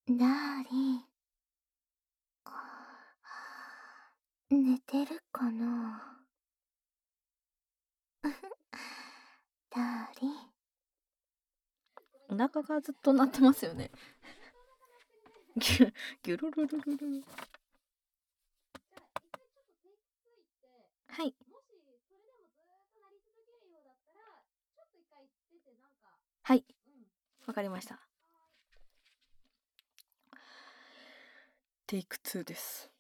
ダーリン、寝てるかな。ダーリン。 お腹がずっと鳴ってますよね。ギュルルルルル。はい。はい。わかりました。テイク2です。